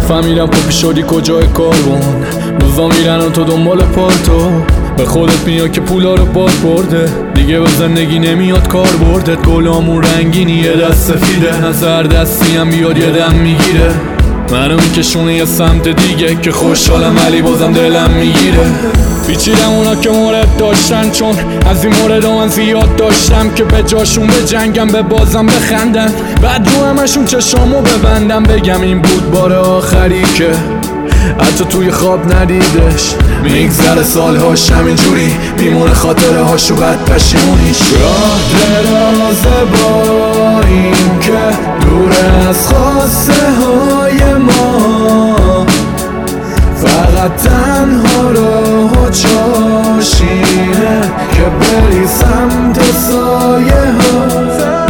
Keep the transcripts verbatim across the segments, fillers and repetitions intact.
نفهمیدم تو پیش شدی کجای کارون، روزا میرن و تو دنبال پالتو. به خودت میاد که پولا رو باد برده، دیگه به زندگی نمیاد کار بردت. گلامون رنگینی یه دست سفیده، نظر دستی هم بیاد یه دم میگیره. منو میکشونه یه سمت دیگه که خوشحالم ولی بازم دلم میگیره. پیچیدم اونا که مورد داشتن، چون از این مورد من زیاد داشتم که به جاشون به جنگم، به بازم بخندن. بعد رو همشون چشامو ببندم، بگم این بود بار آخری که حتی توی خواب ندیدش. میگذره سالهاش همینجوری میمونه، خاطره هاشو بعد پشیمونیش. راه درازه با این که دور از خواسته های ما، فقط تنها راه و چاشینه که بری سمت سایه ها.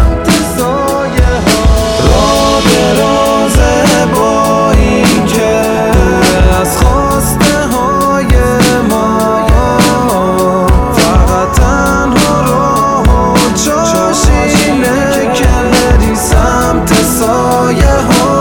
راه درازه با این که دور از خواسته های ما، فقط تنها راه و چاشینه که بری سمت سایه ها.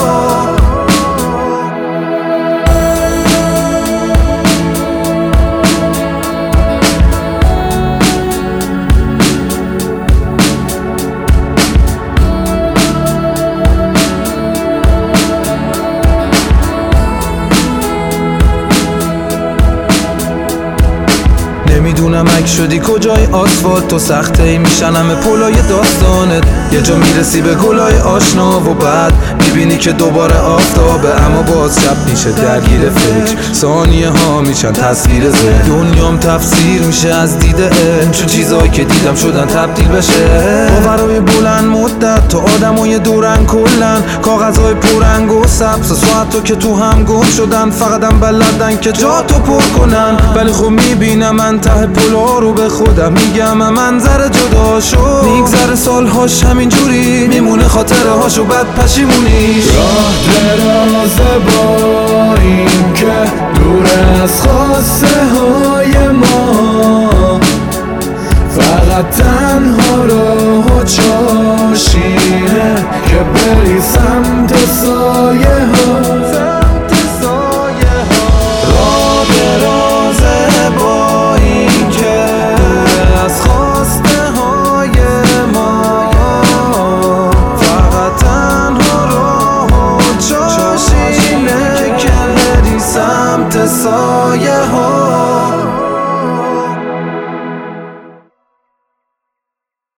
نمیدونم اگه شدی کجای آسفالت، تو سخته ای میشن همه پولای داستانت. یه جا میرسی به گلای آشنا و بعد میبینی که دوباره آفتابه، اما باز شب میشه درگیر فکر، ثانیه ها میشن تصویر ذهن. دنیام تفسیر میشه از دیده علم، چون چیزایی که دیدم شدن تبدیل بشه. باورای بلند مدت تو آدمای دورن کلن، کاغذهای پررنگ و سبز و ساعت تو که تو هم گم شدن، فقط هم بلدن که جا تو پر کنن. ولی خب میبینم من ته پولا رو به خودم میگم منظر جدا شد. میگذره سالهاش همینجوری میمونه، خاطره هاشو بعد پشیمونیش. راه درازه با این که دور از خواسته های ما، فقط تنها راه و چاشینه که بری سمت سایه ها. راه درازه با این که دور از خواسته های ما، فقط تنها راه و چاشینه که بری سمت سایه